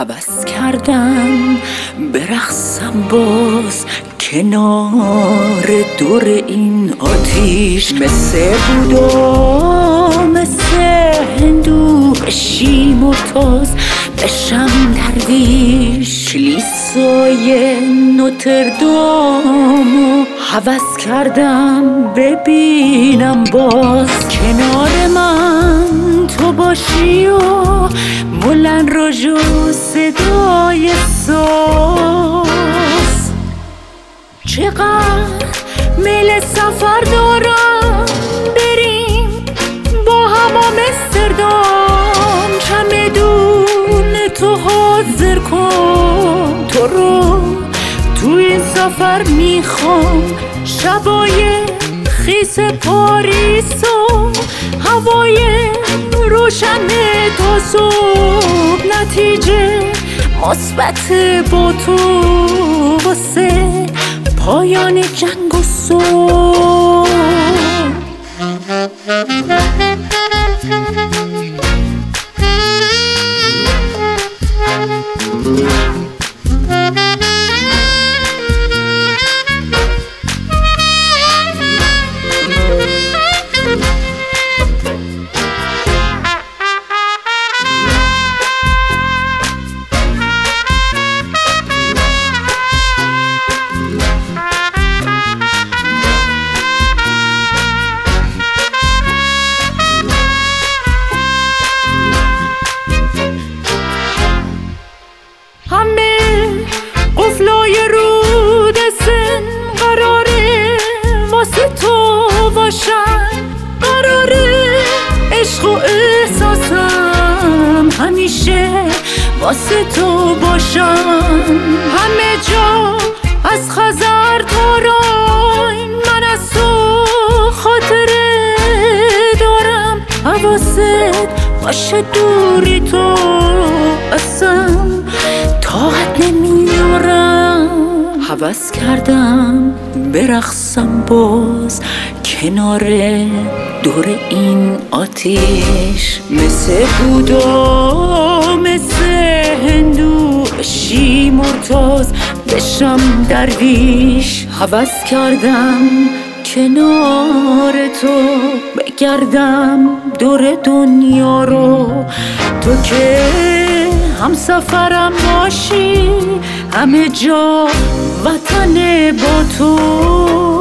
هوس کردم برقصم باز کنار دور این آتیش، مثل بودا مثل هندو بشیم و تاز بشم درویش، کلیسای نوتردامو هوس کردم ببینم باز، کنار من تو باشی و مولن روژ و صدای ساز. چقدر میل سفر دارم بریم با هم آمستردام، چمدون تو حاضر کن، تو رو تو این سفر میخوام، شبای خیس پاریس و هوای روشن تا صبح، نتیجه مثبت با تو واسه پایان جنگ و صلح. همه قفلای رود سن قراره واسه تو باشن، قراره عشق و احساسم همیشه واسه تو باشن، همه جا از خزر تا راین من از تو خاطره دارم، حواست باشه دوری تو اصلا طاقت نمیارم. هوس کردم برقصم باز کنار دور این آتیش، مثل بودا مثل هندو بشیم مرتاز بشم درویش، هوس کردم کنار تو بگردم دور دنیا رو، تو که هم سفرم باشی همه جا وطن با تو.